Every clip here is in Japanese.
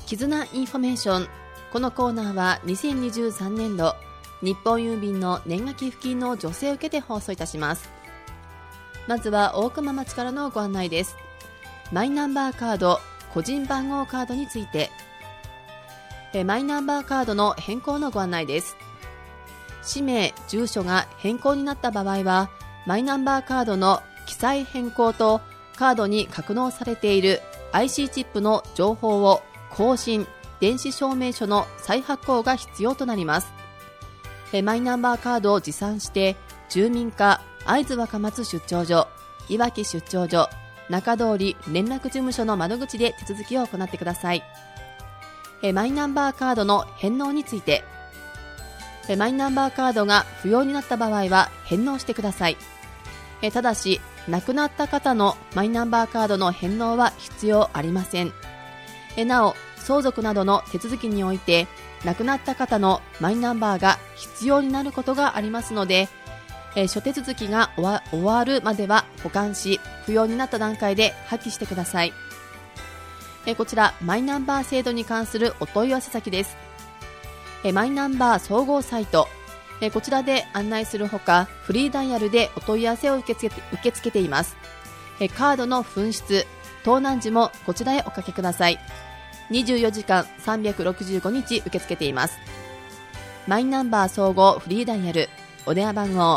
絆インフォメーション。このコーナーは2023年度日本郵便の年賀寄付金の助成を受けて放送いたします。まずは大熊町からのご案内です。マイナンバーカード、個人番号カードについて、マイナンバーカードの変更のご案内です。氏名、住所が変更になった場合は、マイナンバーカードの記載変更とカードに格納されている IC チップの情報を更新、電子証明書の再発行が必要となります。マイナンバーカードを持参して住民課会津若松出張所、いわき出張所、中通り連絡事務所の窓口で手続きを行ってください。マイナンバーカードの返納について、マイナンバーカードが不要になった場合は返納してください。ただし亡くなった方のマイナンバーカードの返納は必要ありません。なお相続などの手続きにおいて亡くなった方のマイナンバーが必要になることがありますので、諸手続きが終わるまでは保管し、不要になった段階で破棄してください。こちらマイナンバー制度に関するお問い合わせ先です。マイナンバー総合サイト、こちらで案内するほか、フリーダイヤルでお問い合わせを受け付けています。カードの紛失、盗難時もこちらへおかけください。24時間365日受け付けています。マイナンバー総合フリーダイヤル、お電話番号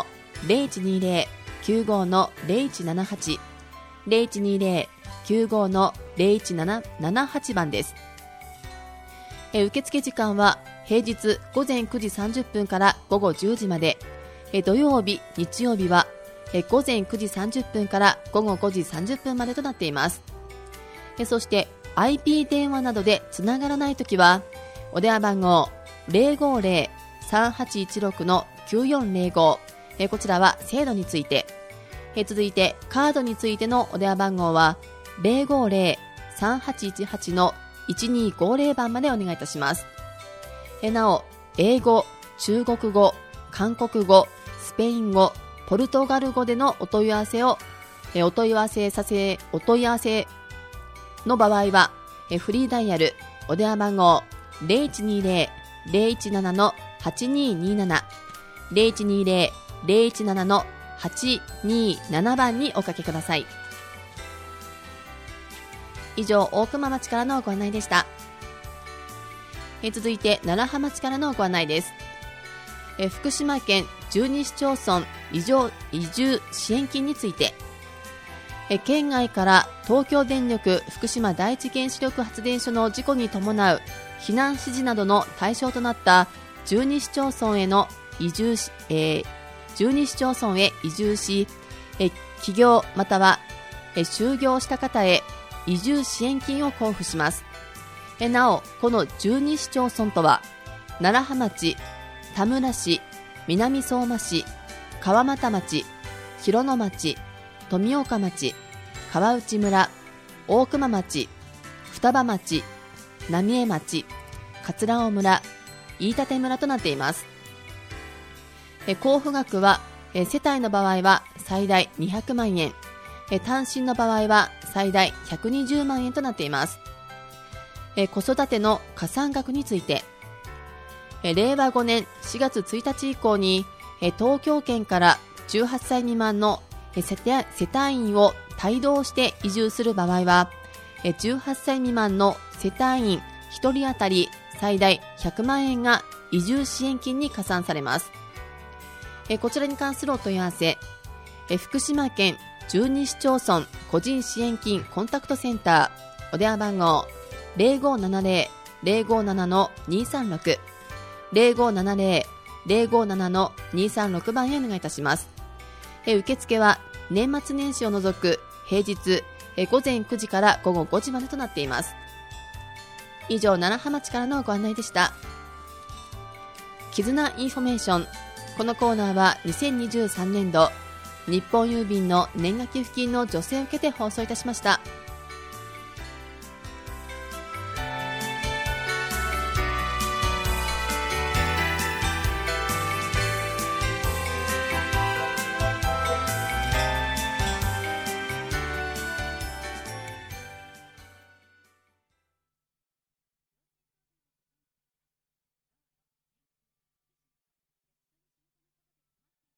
0120-95-0178 0120-95-0178 番です。受付時間は平日午前9時30分から午後10時まで、土曜日、日曜日は午前9時30分から午後5時30分までとなっています。そして IP 電話などでつながらないときは、お電話番号 050-3816-9405、こちらは制度について、続いてカードについてのお電話番号は 050-3818-1250 番までお願いいたします。なお、英語、中国語、韓国語、スペイン語、ポルトガル語でのお問い合わせの場合は、フリーダイヤル、お電話番号 010-017-8227 010-017-827 番におかけください。以上、大熊町からのご案内でした。続いて楢葉町からのご案内です。福島県12市町村移住支援金について、県外から東京電力福島第一原子力発電所の事故に伴う避難指示などの対象となった12市町村へ移住し、起業または就業した方へ移住支援金を交付します。なお、この12市町村とは、楢葉町、田村市、南相馬市、川俣町、広野町、富岡町、川内村、大熊町、双葉町、浪江町、桂尾村、飯舘村となっています。交付額は、世帯の場合は最大200万円、単身の場合は最大120万円となっています。子育ての加算額について、令和5年4月1日以降に東京圏から18歳未満の世帯員を帯同して移住する場合は、18歳未満の世帯員1人当たり最大100万円が移住支援金に加算されます。こちらに関するお問い合わせ、福島県12市町村個人支援金コンタクトセンター、お電話番号 0570-057-236 0570-057-236 番へお願いいたします。受付は年末年始を除く平日午前9時から午後5時までとなっています。以上、楢葉町からのご案内でした。絆インフォメーション。このコーナーは2023年度日本郵便の年賀寄付金の助成を受けて放送いたしました。